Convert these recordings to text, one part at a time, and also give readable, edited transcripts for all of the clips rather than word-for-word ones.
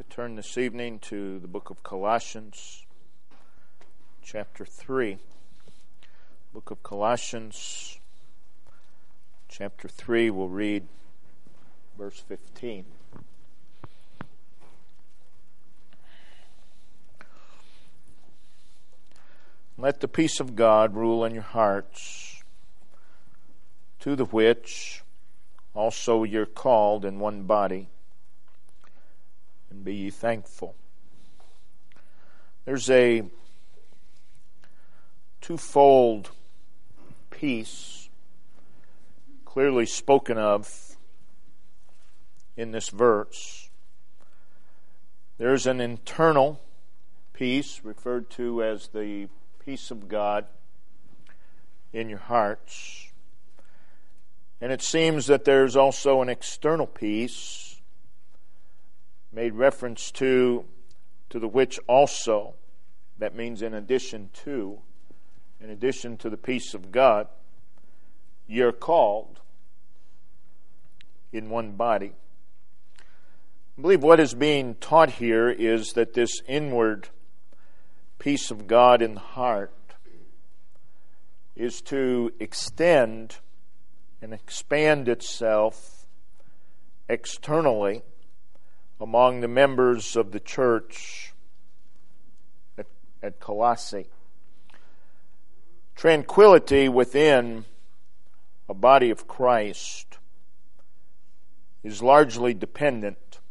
Turn this evening to the book of Colossians, chapter 3. Book of Colossians, chapter 3, we'll read verse 15. Let the peace of God rule in your hearts, to the which also you're called in one body, and be ye thankful. There's a twofold peace clearly spoken of in this verse. There's an internal peace referred to as the peace of God in your hearts. And it seems that there's also an external peace made reference to the which also, that means in addition to the peace of God, you're called in one body. I believe what is being taught here is that this inward peace of God in the heart is to extend and expand itself externally among the members of the church at Colossae. Tranquility within a body of Christ is largely dependent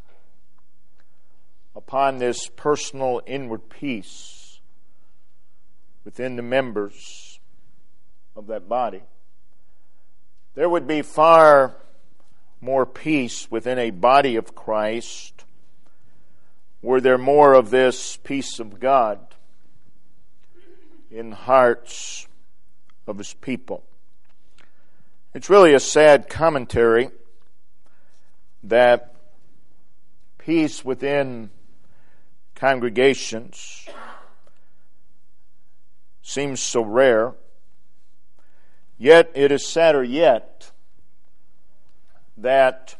upon this personal inward peace within the members of that body. There would be far more peace within a body of Christ were there more of this peace of God in the hearts of His people. It's really a sad commentary that peace within congregations seems so rare, yet it is sadder yet that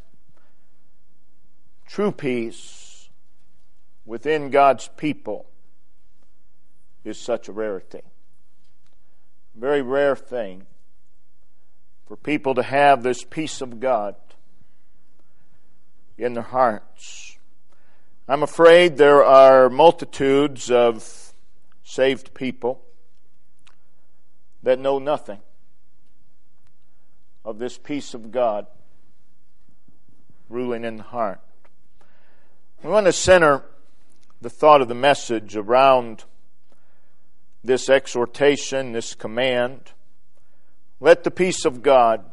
true peace within God's people is such a rarity. A very rare thing for people to have this peace of God in their hearts. I'm afraid there are multitudes of saved people that know nothing of this peace of God ruling in the heart. We want to center the thought of the message around this exhortation, this command. Let the peace of God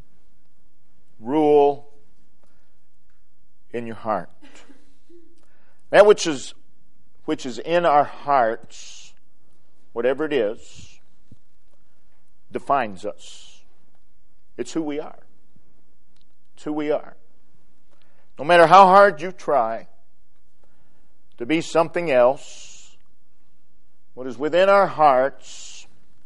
rule in your heart. That which is in our hearts, whatever it is, defines us. It's who we are. It's who we are. No matter how hard you try to be something else, what is within our hearts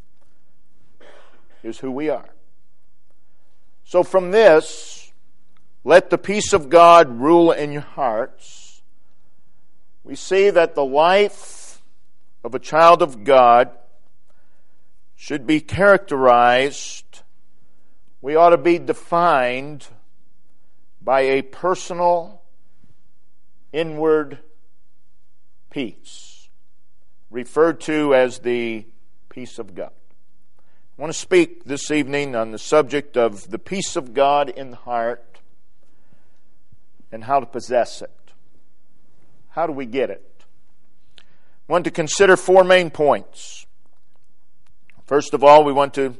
is who we are. So from this, let the peace of God rule in your hearts. We see that the life of a child of God should be characterized, we ought to be defined by a personal, inward peace, referred to as the peace of God. I want to speak this evening on the subject of the peace of God in the heart and how to possess it. How do we get it? I want to consider four main points. First of all, we want to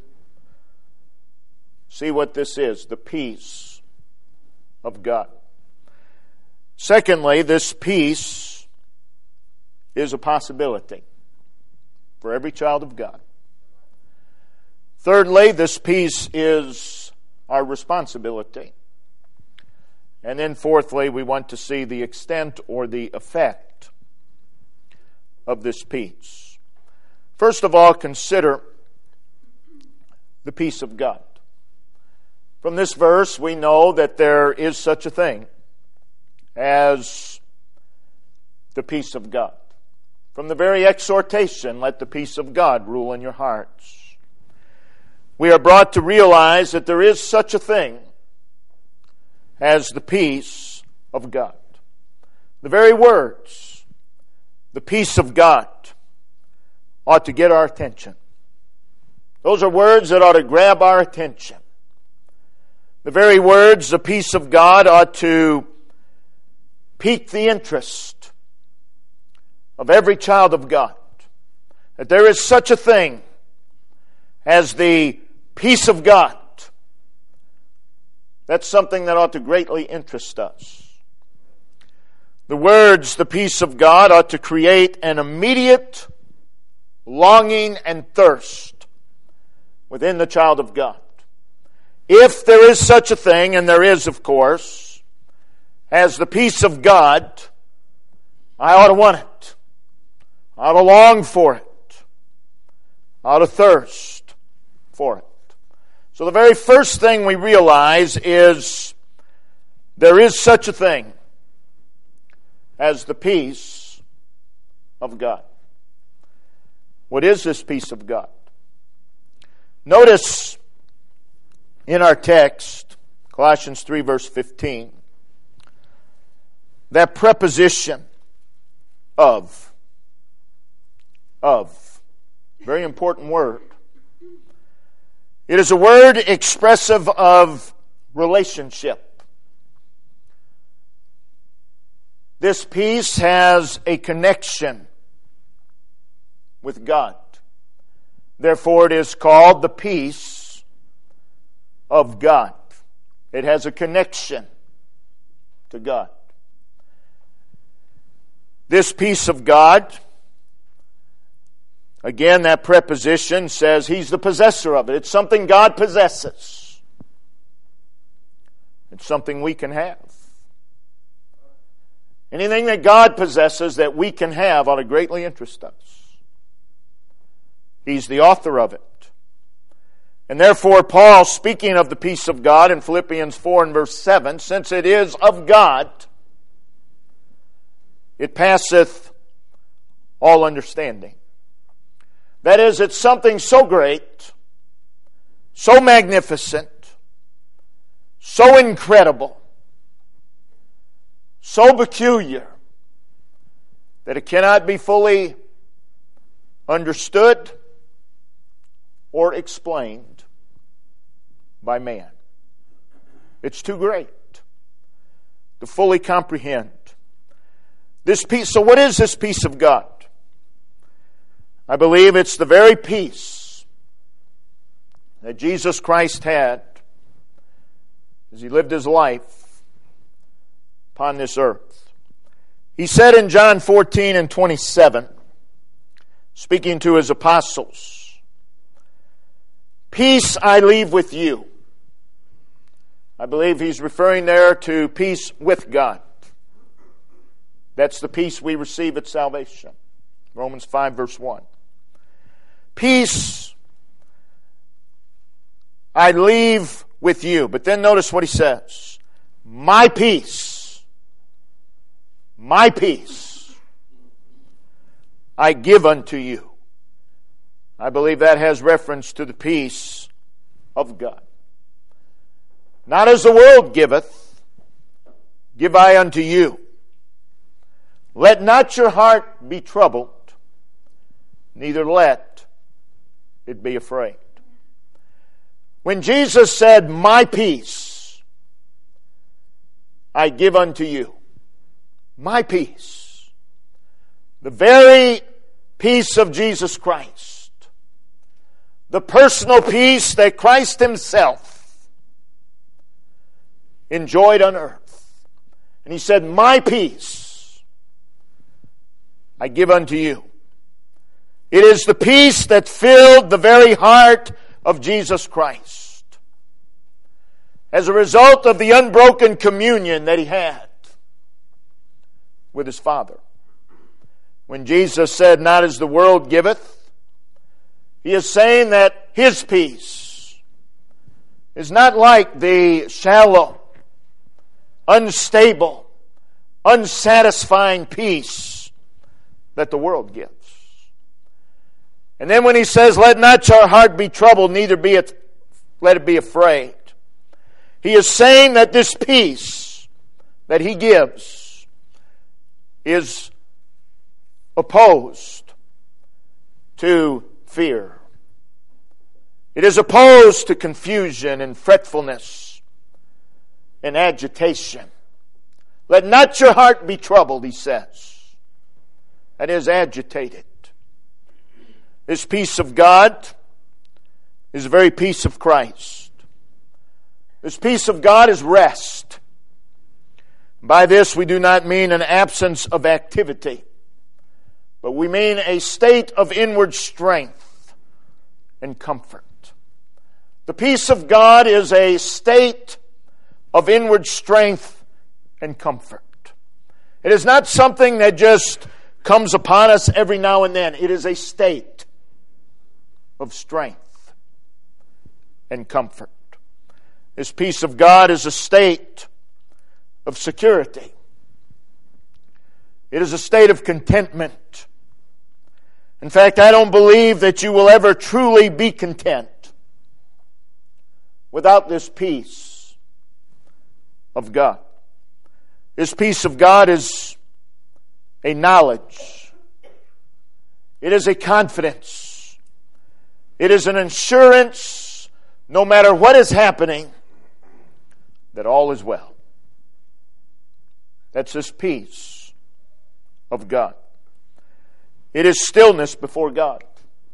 see what this is, the peace of God. Secondly, this peace is a possibility for every child of God. Thirdly, this peace is our responsibility. And then fourthly, we want to see the extent or the effect of this peace. First of all, consider the peace of God. From this verse, we know that there is such a thing as the peace of God. From the very exhortation, let the peace of God rule in your hearts. We are brought to realize that there is such a thing as the peace of God. The very words, the peace of God, ought to get our attention. Those are words that ought to grab our attention. The very words, the peace of God, ought to pique the interest of every child of God. That there is such a thing as the peace of God. That's something that ought to greatly interest us. The words, the peace of God, ought to create an immediate longing and thirst within the child of God. If there is such a thing, and there is, of course, as the peace of God, I ought to want it. I ought to long for it. I ought to thirst for it. So the very first thing we realize is there is such a thing as the peace of God. What is this peace of God? Notice in our text, Colossians 3 verse 15, that preposition of. Very important word. It is a word expressive of relationship. This peace has a connection with God. Therefore, it is called the peace of God. It has a connection to God. This peace of God, again, that preposition says He's the possessor of it. It's something God possesses. It's something we can have. Anything that God possesses that we can have ought to greatly interest us. He's the author of it. And therefore, Paul, speaking of the peace of God in Philippians 4 and verse 7, since it is of God, it passeth all understanding. That is, it's something so great, so magnificent, so incredible, so peculiar, that it cannot be fully understood or explained by man. It's too great to fully comprehend. This peace. So what is this peace of God? I believe it's the very peace that Jesus Christ had as He lived His life upon this earth. He said in John 14 and 27, speaking to His apostles, "Peace I leave with you." I believe He's referring there to peace with God. That's the peace we receive at salvation. Romans 5 verse 1. Peace I leave with you. But then notice what He says. My peace I give unto you. I believe that has reference to the peace of God. Not as the world giveth, give I unto you. Let not your heart be troubled, neither let it be afraid. When Jesus said, my peace I give unto you, my peace, the very peace of Jesus Christ, the personal peace that Christ Himself enjoyed on earth. And He said, my peace I give unto you. It is the peace that filled the very heart of Jesus Christ as a result of the unbroken communion that He had with His Father. When Jesus said, not as the world giveth, He is saying that His peace is not like the shallow, unstable, unsatisfying peace that the world gives. And then when he says, let not your heart be troubled, neither let it be afraid. He is saying that this peace that he gives is opposed to fear. It is opposed to confusion and fretfulness and agitation. Let not your heart be troubled, he says. That is, agitated. This peace of God is the very peace of Christ. This peace of God is rest. By this we do not mean an absence of activity, but we mean a state of inward strength and comfort. The peace of God is a state of inward strength and comfort. It is not something that just comes upon us every now and then. It is a state of strength and comfort. This peace of God is a state of security. It is a state of contentment. In fact, I don't believe that you will ever truly be content without this peace of God. This peace of God is a knowledge. It is a confidence. It is an assurance, no matter what is happening, that all is well. That's this peace of God. It is stillness before God.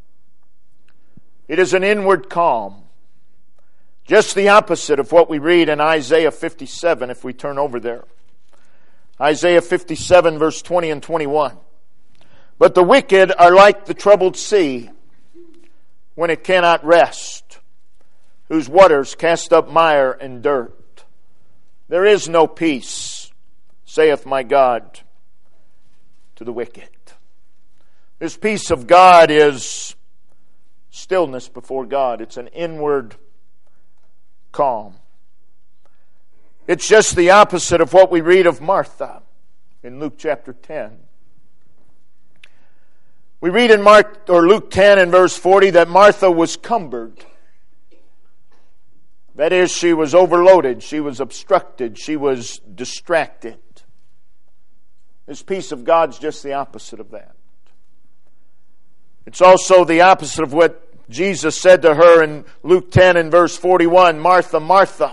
It is an inward calm. Just the opposite of what we read in Isaiah 57, if we turn over there. Isaiah 57, verse 20 and 21. But the wicked are like the troubled sea, when it cannot rest, whose waters cast up mire and dirt. There is no peace, saith my God, to the wicked. This peace of God is stillness before God. It's an inward calm. It's just the opposite of what we read of Martha in Luke chapter 10. We read in Luke 10 and verse 40 that Martha was cumbered. That is, she was overloaded, she was obstructed, she was distracted. This peace of God's just the opposite of that. It's also the opposite of what Jesus said to her in Luke 10 and verse 41, Martha, Martha,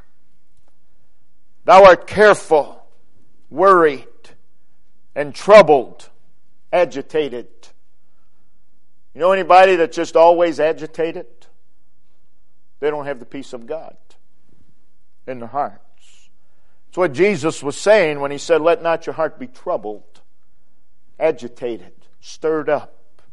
thou art careful, worried, and troubled, agitated. You know anybody that's just always agitated? They don't have the peace of God in their hearts. It's what Jesus was saying when he said, let not your heart be troubled, agitated, stirred up.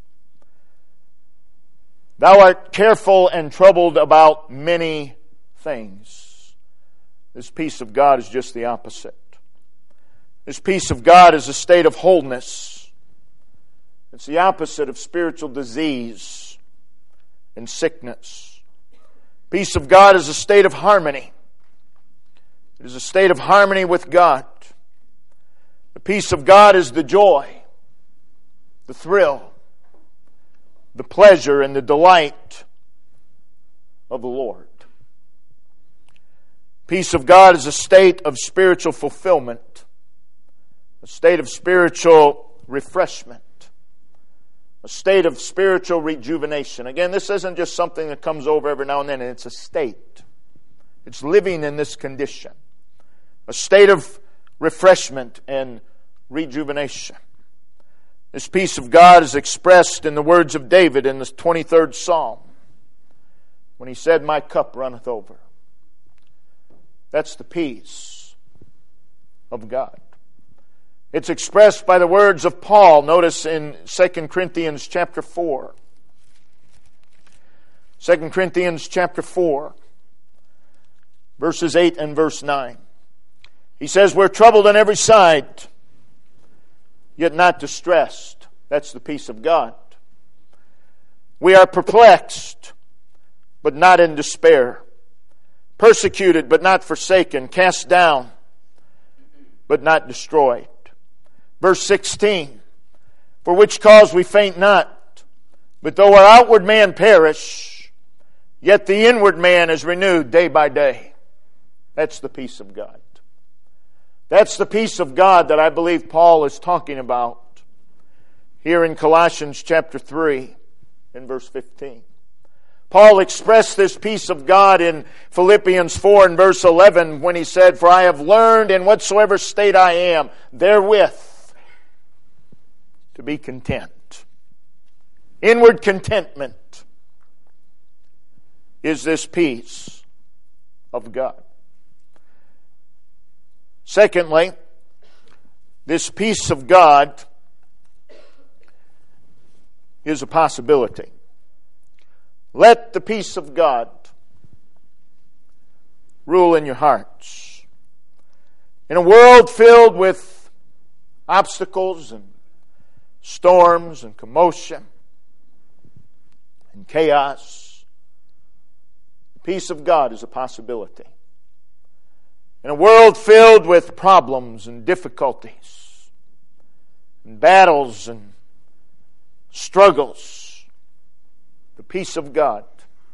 Thou art careful and troubled about many things. This peace of God is just the opposite. This peace of God is a state of wholeness. It's the opposite of spiritual disease and sickness. Peace of God is a state of harmony. It is a state of harmony with God. The peace of God is the joy, the thrill, the pleasure, and the delight of the Lord. Peace of God is a state of spiritual fulfillment, a state of spiritual refreshment, a state of spiritual rejuvenation. Again, this isn't just something that comes over every now and then. It's a state. It's living in this condition. A state of refreshment and rejuvenation. This peace of God is expressed in the words of David in the 23rd Psalm, when he said, my cup runneth over. That's the peace of God. It's expressed by the words of Paul. Notice in 2 Corinthians chapter 4. 2 Corinthians chapter 4, verses 8 and verse 9. He says, we're troubled on every side, yet not distressed. That's the peace of God. We are perplexed, but not in despair. Persecuted, but not forsaken. Cast down, but not destroyed. Verse 16. For which cause we faint not. But though our outward man perish, yet the inward man is renewed day by day. That's the peace of God. That's the peace of God that I believe Paul is talking about here in Colossians chapter 3 and verse 15. Paul expressed this peace of God in Philippians 4 and verse 11 when he said, For I have learned in whatsoever state I am, therewith to be content. Inward contentment is this peace of God. Secondly, this peace of God is a possibility. Let the peace of God rule in your hearts. In a world filled with obstacles and storms and commotion and chaos, the peace of God is a possibility. In a world filled with problems and difficulties and battles and struggles, the peace of God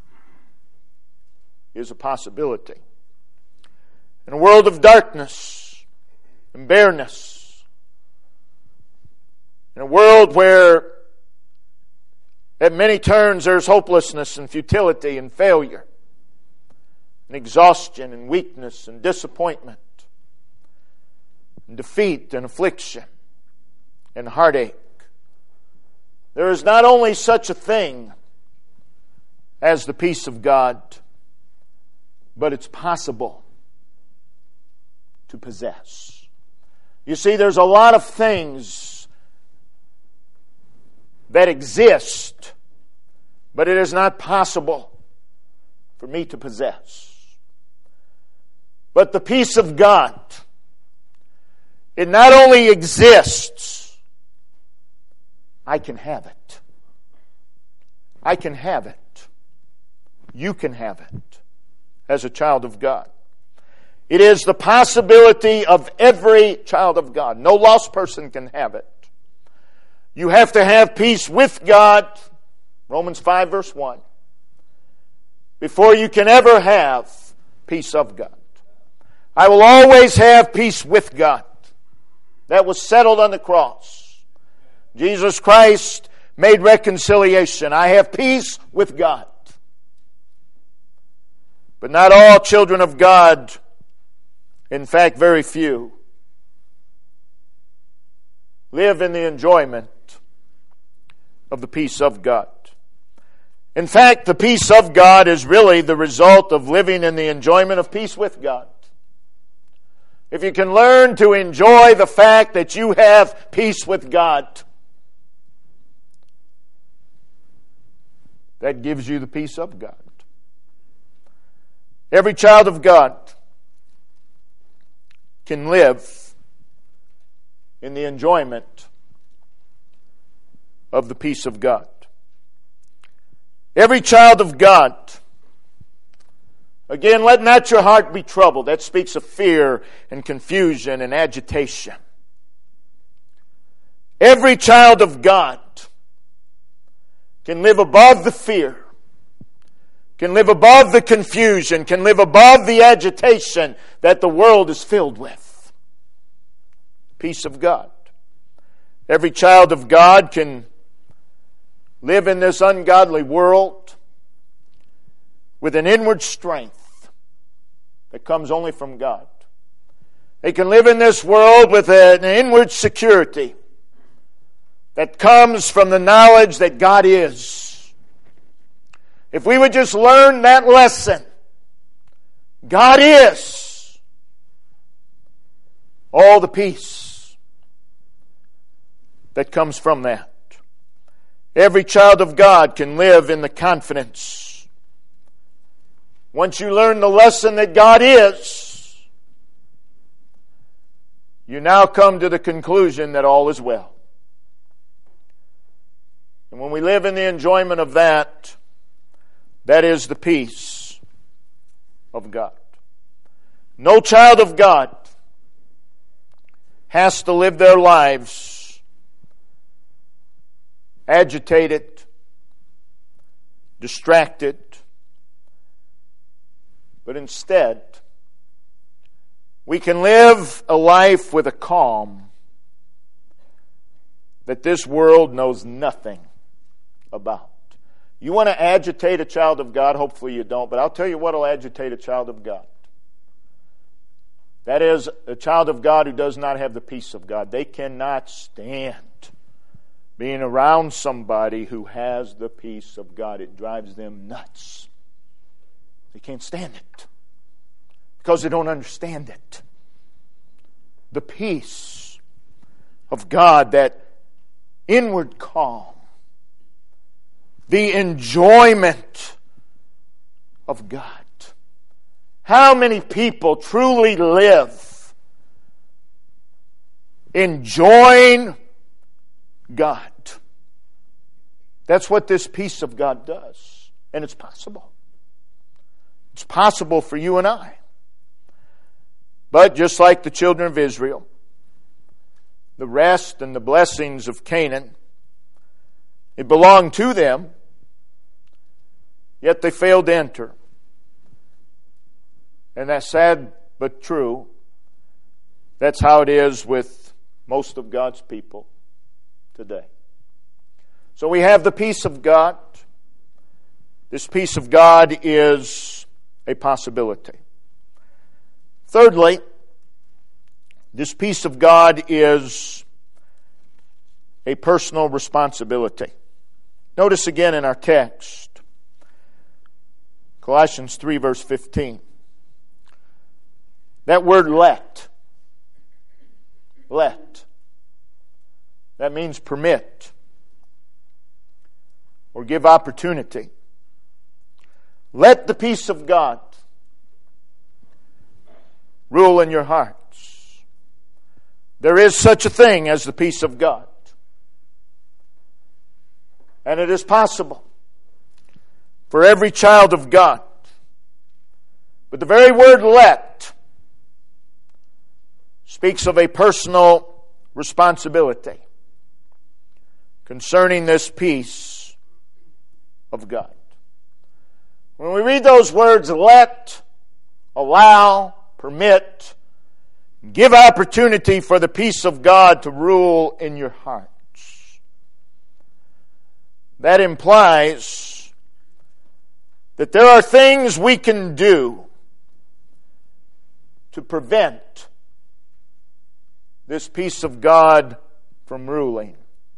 is a possibility. In a world of darkness and bareness, in a world where at many turns there's hopelessness and futility and failure, and exhaustion and weakness and disappointment and defeat and affliction and heartache, there is not only such a thing as the peace of God, but it's possible to possess. You see, there's a lot of things that exist, but it is not possible for me to possess. But the peace of God, it not only exists, I can have it. I can have it. You can have it as a child of God. It is the possibility of every child of God. No lost person can have it. You have to have peace with God, Romans 5 verse 1, before you can ever have peace of God. I will always have peace with God. That was settled on the cross. Jesus Christ made reconciliation. I have peace with God. But not all children of God, in fact very few, live in the enjoyment of the peace of God. In fact, the peace of God is really the result of living in the enjoyment of peace with God. If you can learn to enjoy the fact that you have peace with God, that gives you the peace of God. Every child of God can live in the enjoyment of the peace of God. Every child of God, again, let not your heart be troubled. That speaks of fear and confusion and agitation. Every child of God can live above the fear, can live above the confusion, can live above the agitation that the world is filled with. Peace of God. Every child of God can live in this ungodly world with an inward strength that comes only from God. They can live in this world with an inward security that comes from the knowledge that God is. If we would just learn that lesson, God is, all the peace that comes from that. Every child of God can live in the confidence. Once you learn the lesson that God is, you now come to the conclusion that all is well. And when we live in the enjoyment of that, that is the peace of God. No child of God has to live their lives agitated, distracted, but instead, we can live a life with a calm that this world knows nothing about. You want to agitate a child of God? Hopefully you don't, but I'll tell you what will agitate a child of God. That is, a child of God who does not have the peace of God. They cannot stand being around somebody who has the peace of God. It drives them nuts. They can't stand it because they don't understand it. The peace of God, that inward calm, the enjoyment of God. How many people truly live enjoying God? That's what this peace of God does. And it's possible. It's possible for you and I. But just like the children of Israel, the rest and the blessings of Canaan, it belonged to them, yet they failed to enter. And that's sad but true. That's how it is with most of God's people today. So we have the peace of God. This peace of God is a possibility. Thirdly, this peace of God is a personal responsibility. Notice again in our text, Colossians 3 verse 15. That word let. Let. That means permit or give opportunity. Let the peace of God rule in your hearts. There is such a thing as the peace of God. And it is possible for every child of God. But the very word let speaks of a personal responsibility concerning this peace of God. When we read those words, let, allow, permit, give opportunity for the peace of God to rule in your hearts, that implies that there are things we can do to prevent this peace of God from ruling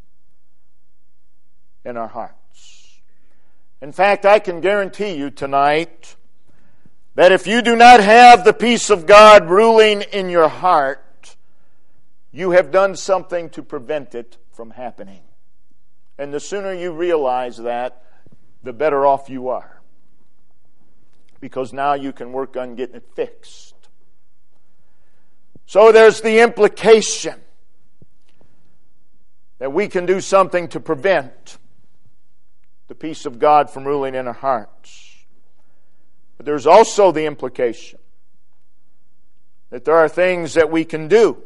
in our hearts. In fact, I can guarantee you tonight that if you do not have the peace of God ruling in your heart, you have done something to prevent it from happening. And the sooner you realize that, the better off you are. Because now you can work on getting it fixed. So there's the implication that we can do something to prevent the peace of God from ruling in our hearts. But there's also the implication that there are things that we can do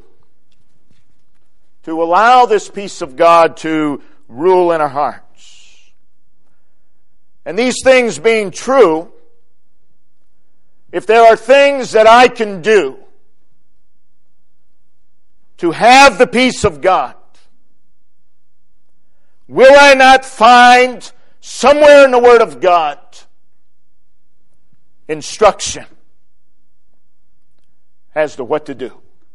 to allow this peace of God to rule in our hearts. And these things being true, if there are things that I can do to have the peace of God, will I not find somewhere in the Word of God instruction as to what to do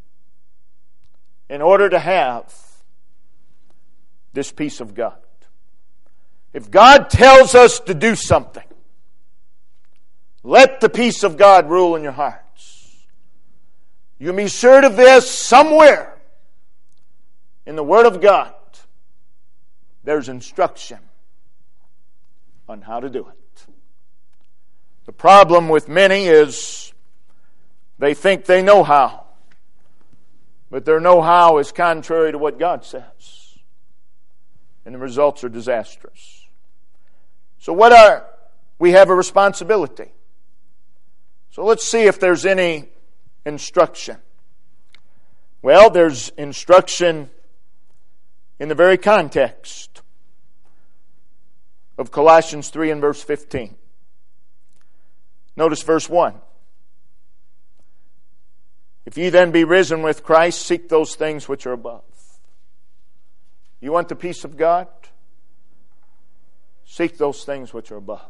in order to have this peace of God? If God tells us to do something, let the peace of God rule in your hearts. You can be sure of this, somewhere in the Word of God, there's instruction on how to do it. The problem with many is they think they know how, but their know-how is contrary to what God says. And the results are disastrous. So we have a responsibility. So let's see if there's any instruction. Well, there's instruction in the very context of Colossians 3 and verse 15. Notice verse 1. If ye then be risen with Christ, seek those things which are above. You want the peace of God? Seek those things which are above.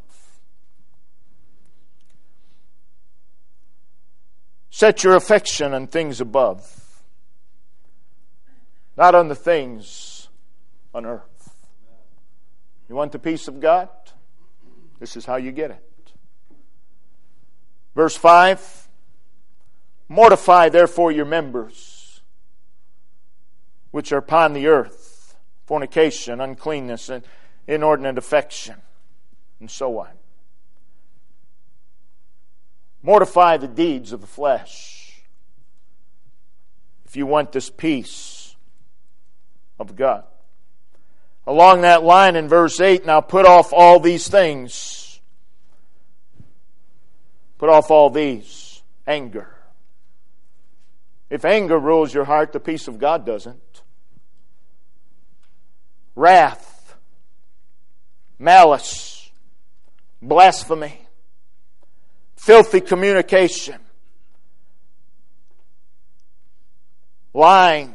Set your affection on things above, not on the things on earth. You want the peace of God? This is how you get it. Verse 5, mortify therefore your members which are upon the earth, fornication, uncleanness, and inordinate affection, and so on. Mortify the deeds of the flesh if you want this peace of God. Along that line in verse 8, now put off all these things. Put off all these. Anger. If anger rules your heart, the peace of God doesn't. Wrath, malice, blasphemy, filthy communication, lying.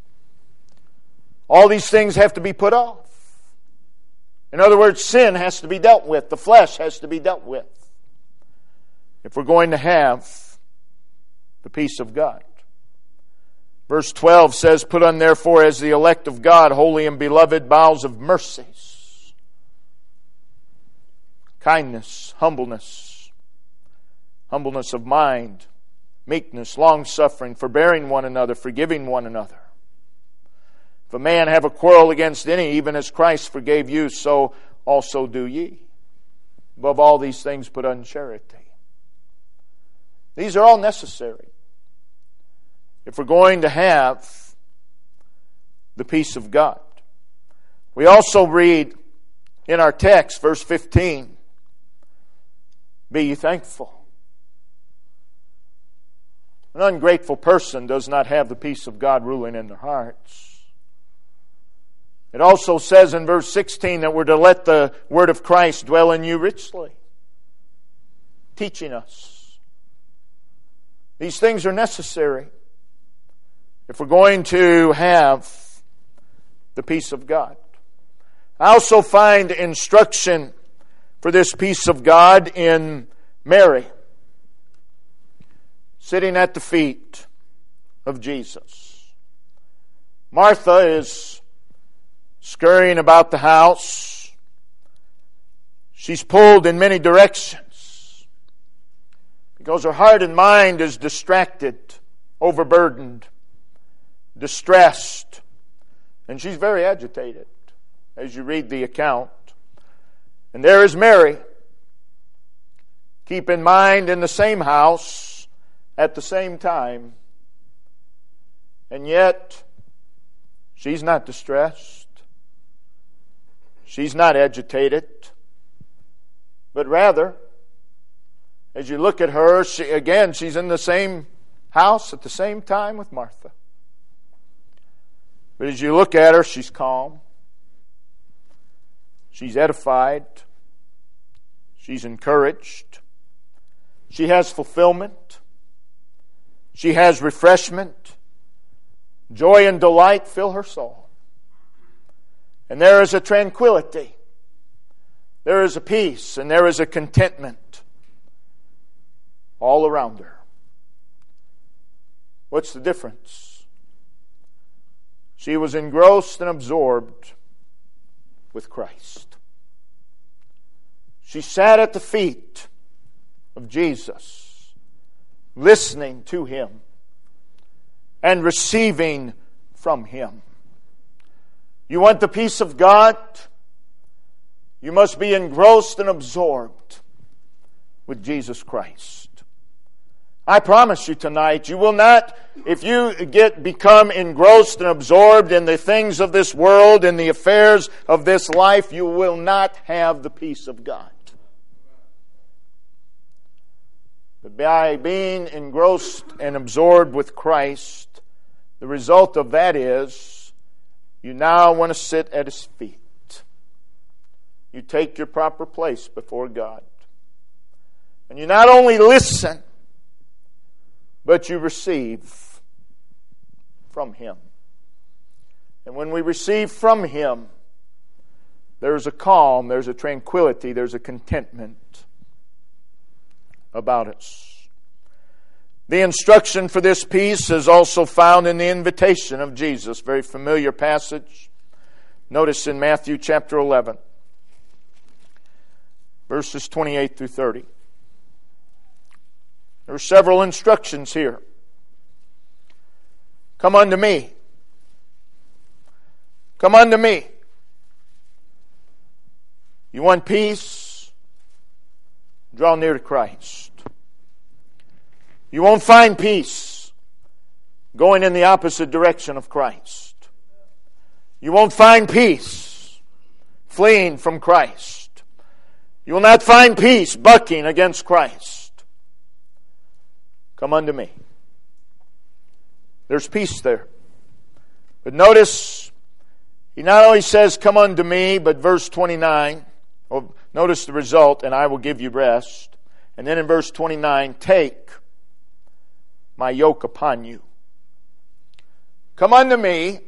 All these things have to be put off. In other words, sin has to be dealt with. The flesh has to be dealt with if we're going to have the peace of God. Verse 12 says, put on therefore as the elect of God, holy and beloved, bowels of mercies, kindness, humbleness of mind, meekness, long-suffering, forbearing one another, forgiving one another. If a man have a quarrel against any, even as Christ forgave you, so also do ye. Above all these things put on charity. These are all necessary if we're going to have the peace of God. We also read in our text, verse 15, be ye thankful. An ungrateful person does not have the peace of God ruling in their hearts. It also says in verse 16 that we're to let the word of Christ dwell in you richly, teaching us. These things are necessary if we're going to have the peace of God. I also find instruction for this peace of God in Mary, sitting at the feet of Jesus. Martha is scurrying about the house. She's pulled in many directions because her heart and mind is distracted, overburdened, distressed, and she's very agitated as you read the account. And there is Mary, keep in mind, in the same house at the same time, and yet she's not distressed. She's not agitated, but rather, as you look at her, she's in the same house at the same time with Martha. But as you look at her, she's calm. She's edified. She's encouraged. She has fulfillment. She has refreshment. Joy and delight fill her soul. And there is a tranquility. There is a peace and there is a contentment all around her. What's the difference? She was engrossed and absorbed with Christ. She sat at the feet of Jesus, listening to Him and receiving from Him. You want the peace of God? You must be engrossed and absorbed with Jesus Christ. I promise you tonight, you will not, if you become engrossed and absorbed in the things of this world, in the affairs of this life, you will not have the peace of God. But by being engrossed and absorbed with Christ, the result of that is you now want to sit at His feet. You take your proper place before God. And you not only listen, but you receive from Him. And when we receive from Him, there's a calm, there's a tranquility, there's a contentment about us. The instruction for this peace is also found in the invitation of Jesus. Very familiar passage. Notice in Matthew chapter 11, verses 28 through 30. There are several instructions here. Come unto me. Come unto me. You want peace? Draw near to Christ. You won't find peace going in the opposite direction of Christ. You won't find peace fleeing from Christ. You will not find peace bucking against Christ. Come unto me. There's peace there. But notice, he not only says, come unto me, but verse 29, notice the result, and I will give you rest. And then in verse 29, take my yoke upon you. Come unto me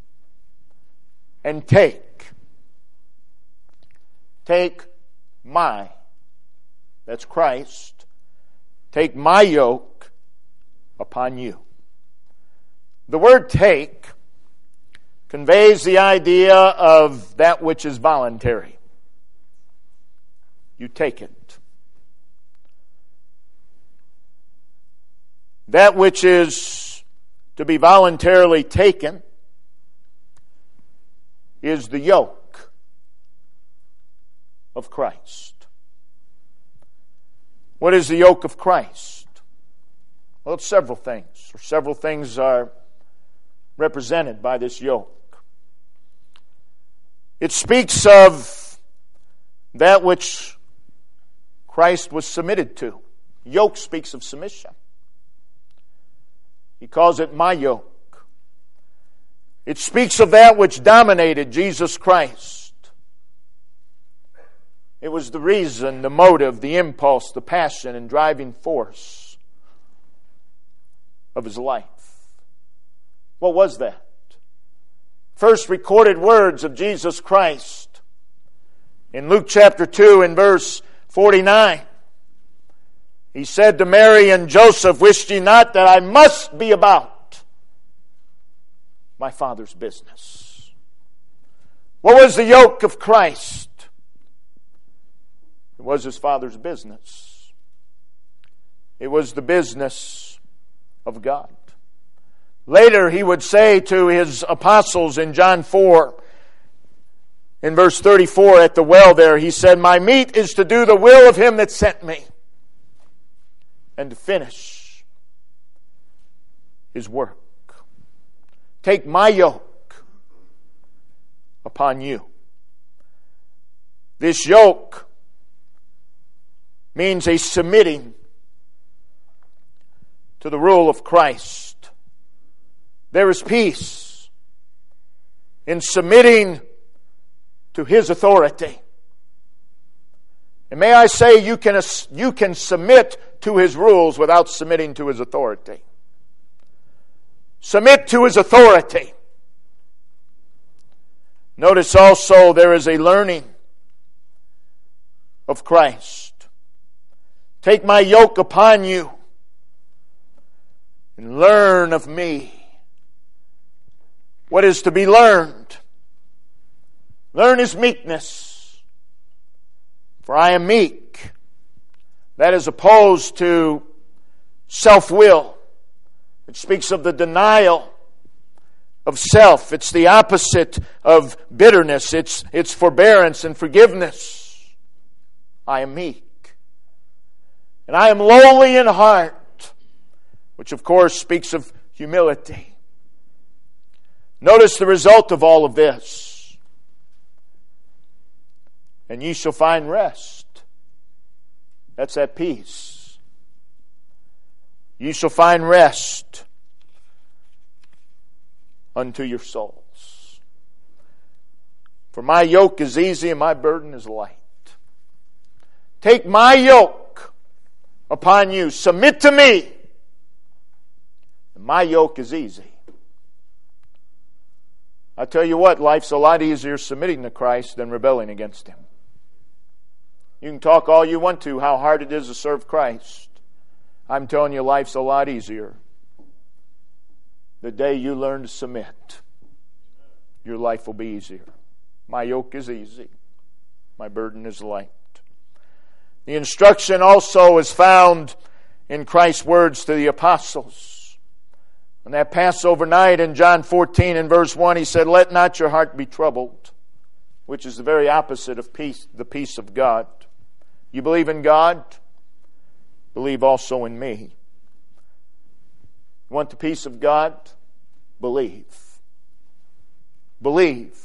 and take. Take my, that's Christ, take my yoke upon you. The word take conveys the idea of that which is voluntary. You take it. That which is to be voluntarily taken is the yoke of Christ. What is the yoke of Christ? Well, it's several things. Several things are represented by this yoke. It speaks of that which Christ was submitted to. Yoke speaks of submission. He calls it my yoke. It speaks of that which dominated Jesus Christ. It was the reason, the motive, the impulse, the passion, and driving force of His life. What was that? First recorded words of Jesus Christ in Luke chapter 2 and verse 49. He said to Mary and Joseph, wist ye not that I must be about my Father's business? What was the yoke of Christ? It was His Father's business. It was the business of God. Later He would say to His apostles in John 4, in verse 34 at the well there, He said, my meat is to do the will of Him that sent me, and to finish His work. Take my yoke upon you. This yoke means a submitting to the rule of Christ. There is peace in submitting to His authority. And may I say, you can submit to His rules without submitting to His authority. Submit to His authority. Notice also there is a learning of Christ. Take my yoke upon you and learn of me. What is to be learned? Learn His meekness. For I am meek. That is opposed to self-will. It speaks of the denial of self. It's the opposite of bitterness. It's forbearance and forgiveness. I am meek. And I am lowly in heart, which of course speaks of humility. Notice the result of all of this. And ye shall find rest. That's that peace. Ye shall find rest unto your souls. For my yoke is easy and my burden is light. Take my yoke upon you. Submit to me. And my yoke is easy. I tell you what, life's a lot easier submitting to Christ than rebelling against Him. You can talk all you want to how hard it is to serve Christ. I'm telling you, life's a lot easier. The day you learn to submit, your life will be easier. My yoke is easy. My burden is light. The instruction also is found in Christ's words to the apostles. On that Passover night in John 14 and verse 1, He said, "Let not your heart be troubled," which is the very opposite of peace, the peace of God. You believe in God? Believe also in me. You want the peace of God? Believe. Believe.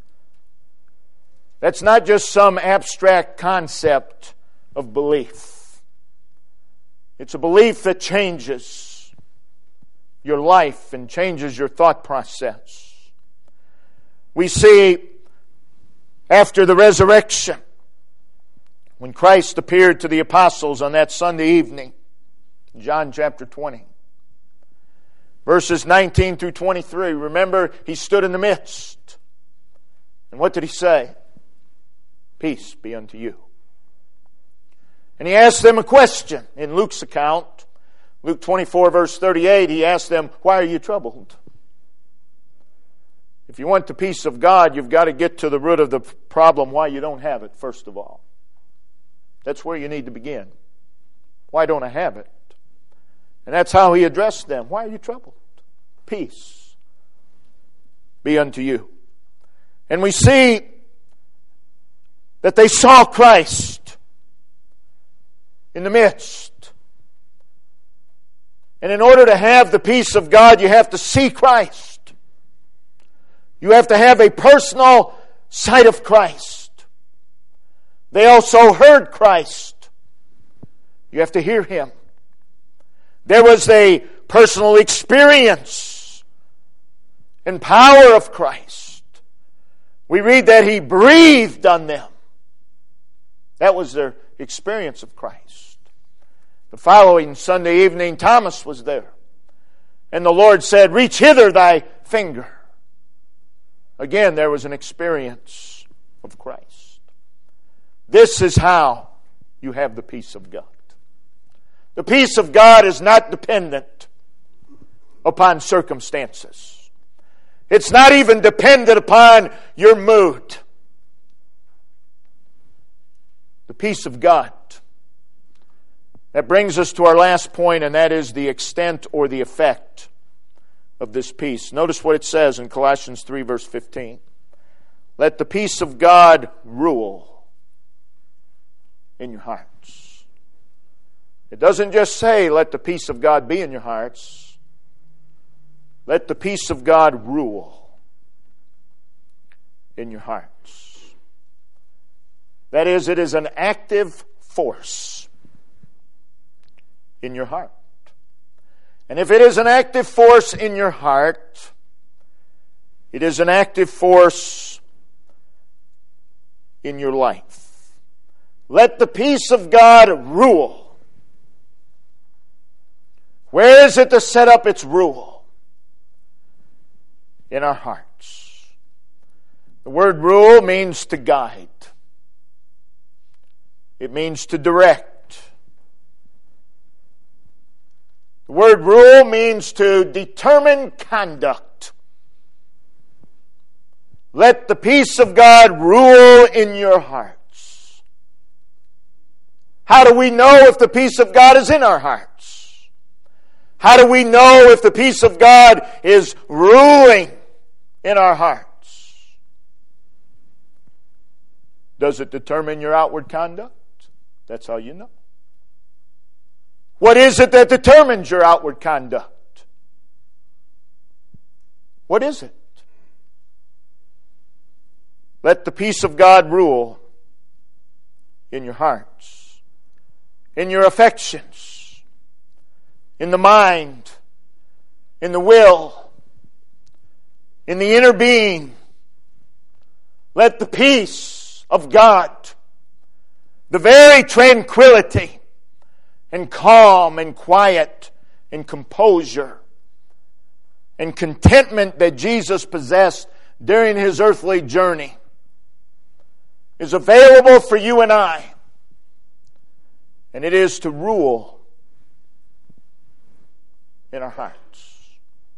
That's not just some abstract concept of belief. It's a belief that changes your life and changes your thought process. We see after the resurrection, when Christ appeared to the apostles on that Sunday evening, John chapter 20, verses 19 through 23, remember, He stood in the midst. And what did He say? Peace be unto you. And He asked them a question. In Luke's account, Luke 24 verse 38, He asked them, why are you troubled? If you want the peace of God, you've got to get to the root of the problem why you don't have it, first of all. That's where you need to begin. Why don't I have it? And that's how He addressed them. Why are you troubled? Peace be unto you. And we see that they saw Christ in the midst. And in order to have the peace of God, you have to see Christ. You have to have a personal sight of Christ. They also heard Christ. You have to hear Him. There was a personal experience and power of Christ. We read that He breathed on them. That was their experience of Christ. The following Sunday evening, Thomas was there. And the Lord said, reach hither thy finger. Again, there was an experience of Christ. This is how you have the peace of God. The peace of God is not dependent upon circumstances. It's not even dependent upon your mood. The peace of God. That brings us to our last point, and that is the extent or the effect of this peace. Notice what it says in Colossians 3 verse 15. Let the peace of God rule in your hearts. It doesn't just say, let the peace of God be in your hearts. Let the peace of God rule in your hearts. That is, it is an active force in your heart. And if it is an active force in your heart, it is an active force in your life. Let the peace of God rule. Where is it to set up its rule? In our hearts. The word rule means to guide. It means to direct. The word rule means to determine conduct. Let the peace of God rule in your hearts. How do we know if the peace of God is in our hearts? How do we know if the peace of God is ruling in our hearts? Does it determine your outward conduct? That's how you know. What is it that determines your outward conduct? What is it? Let the peace of God rule in your hearts, in your affections, in the mind, in the will, in the inner being. Let the peace of God, the very tranquility and calm and quiet and composure and contentment that Jesus possessed during His earthly journey, is available for you and I. And it is to rule in our hearts.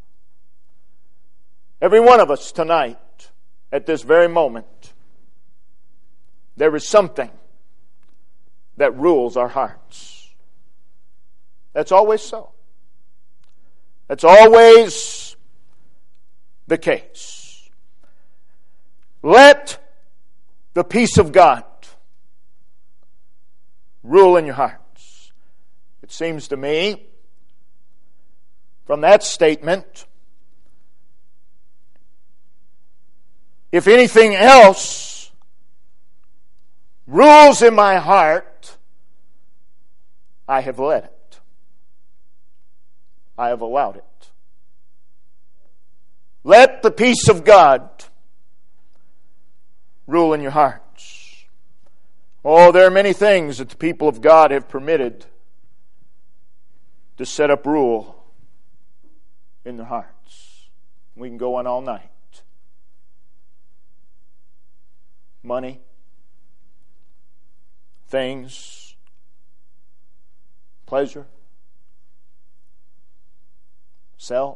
Every one of us tonight, at this very moment, there is something that rules our hearts. That's always so. That's always the case. Let the peace of God rule in your hearts. It seems to me, from that statement, if anything else rules in my heart, I have let it. I have allowed it. Let the peace of God rule in your hearts. Oh, there are many things that the people of God have permitted to set up rule in their hearts. We can go on all night. Money, things, pleasure, self,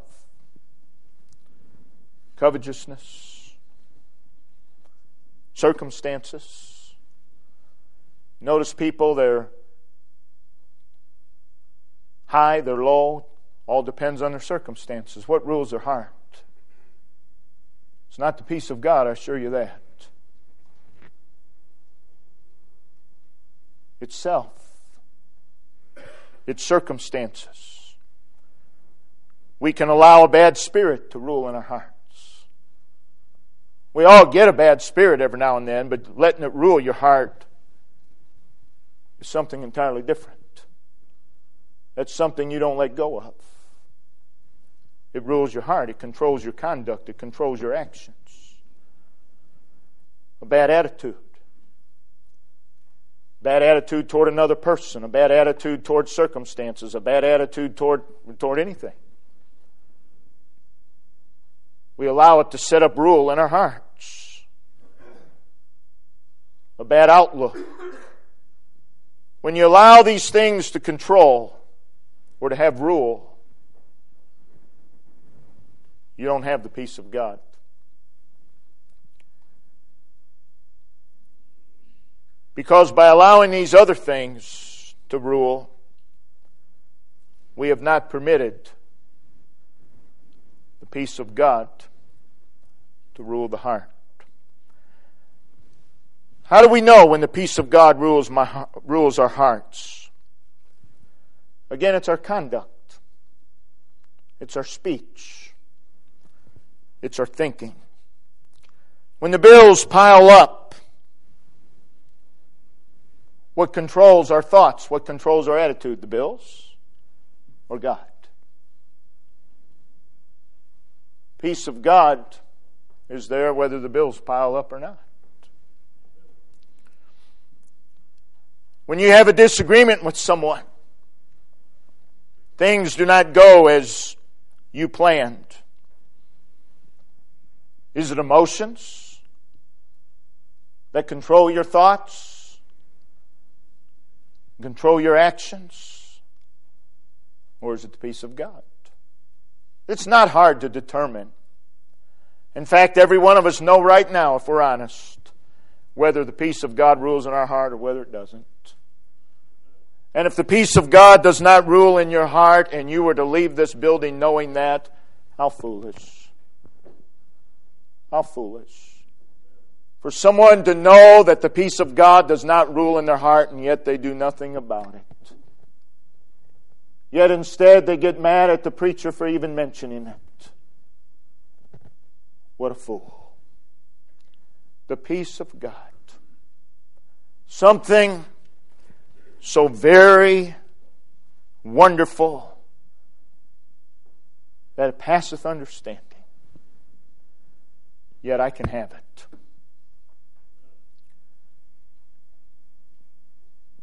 covetousness, circumstances. Notice people, they're high, they're low, all depends on their circumstances. What rules their heart? It's not the peace of God, I assure you that. It's self. It's circumstances. We can allow a bad spirit to rule in our hearts. We all get a bad spirit every now and then, but letting it rule your heart is something entirely different. That's something you don't let go of. It rules your heart. It controls your conduct. It controls your actions. A bad attitude. Bad attitude toward another person. A bad attitude toward circumstances. A bad attitude toward anything. We allow it to set up rule in our hearts. A bad outlook. When you allow these things to control or to have rule, you don't have the peace of God. Because by allowing these other things to rule, we have not permitted the peace of God to rule the heart. How do we know when the peace of God rules our hearts? Again, it's our conduct. It's our speech. It's our thinking. When the bills pile up, what controls our thoughts? What controls our attitude? The bills or God? Peace of God is there whether the bills pile up or not. When you have a disagreement with someone, things do not go as you planned. Is it emotions that control your thoughts? Control your actions? Or is it the peace of God? It's not hard to determine. In fact, every one of us know right now, if we're honest, whether the peace of God rules in our heart or whether it doesn't. And if the peace of God does not rule in your heart and you were to leave this building knowing that, how foolish. How foolish. For someone to know that the peace of God does not rule in their heart and yet they do nothing about it. Yet instead they get mad at the preacher for even mentioning it. What a fool. The peace of God. Something so very wonderful that it passeth understanding. Yet I can have it.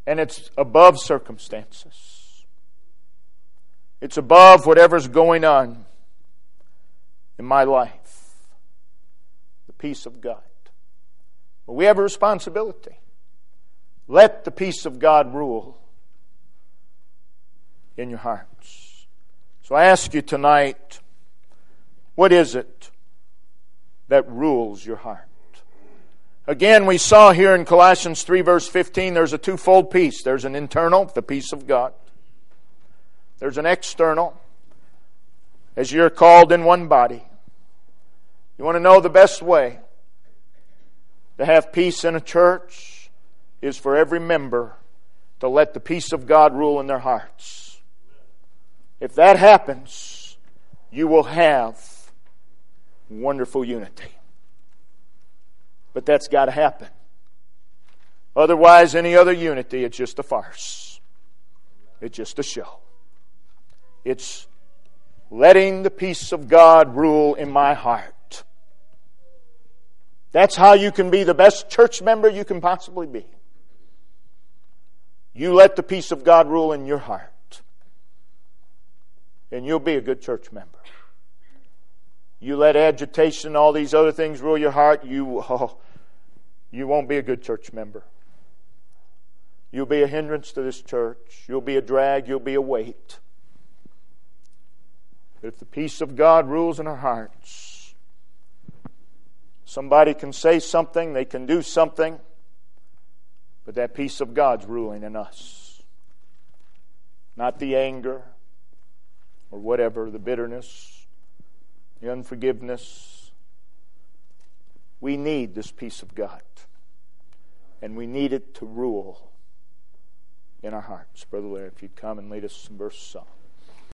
And it's above circumstances. It's above whatever's going on in my life. The peace of God. But we have a responsibility. Let the peace of God rule in your hearts. So I ask you tonight, what is it that rules your heart? Again, we saw here in Colossians 3 verse 15, there's a twofold peace. There's an internal, the peace of God. There's an external, as you're called in one body. You want to know the best way to have peace in a church is for every member to let the peace of God rule in their hearts. If that happens, you will have wonderful unity. But that's got to happen. Otherwise, any other unity, it's just a farce. It's just a show. It's letting the peace of God rule in my heart. That's how you can be the best church member you can possibly be. You let the peace of God rule in your heart. And you'll be a good church member. You let agitation and all these other things rule your heart, you won't be a good church member. You'll be a hindrance to this church. You'll be a drag. You'll be a weight. But if the peace of God rules in our hearts, somebody can say something, they can do something, but that peace of God's ruling in us. Not the anger or whatever, the bitterness, the unforgiveness. We need this peace of God. And we need it to rule in our hearts. Brother Larry, if you'd come and lead us some verse song.